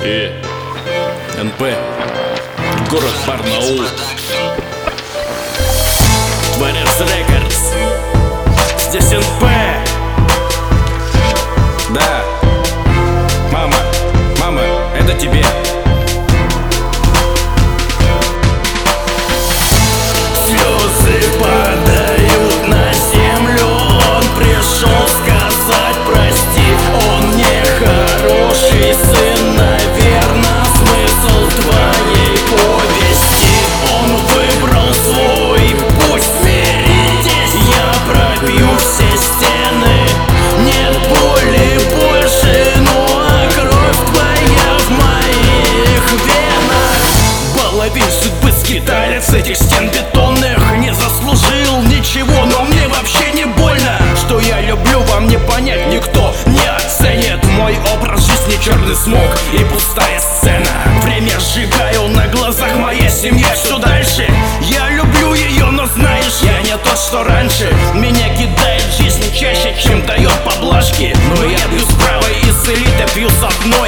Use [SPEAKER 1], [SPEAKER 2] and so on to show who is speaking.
[SPEAKER 1] И НП, город Барнаул, Творец Рекордс. Здесь НП. Да, мама, это тебе.
[SPEAKER 2] Слезы падают на землю. Он пришел сказать прости. Он не хороший сын, наверно, смысл твоей повести. Он выбрал свой путь, смиритесь. Я пробью все стены. Нет боли больше, ну а кровь твоя в моих венах. Половин судьбы скиталец этих стен бетонных. Не заслужил ничего, но мне вообще не больно. Что я люблю, вам не понять, никто не оценит. Мой образ жизни черный смог и пустая сцена. Время сжигаю на глазах моей семьи. Что дальше? Я люблю ее, но знаешь, я не тот, что раньше. Меня кидает жизнь чаще, чем дает поблажки. Но я бью справа и с элитой пью с одной.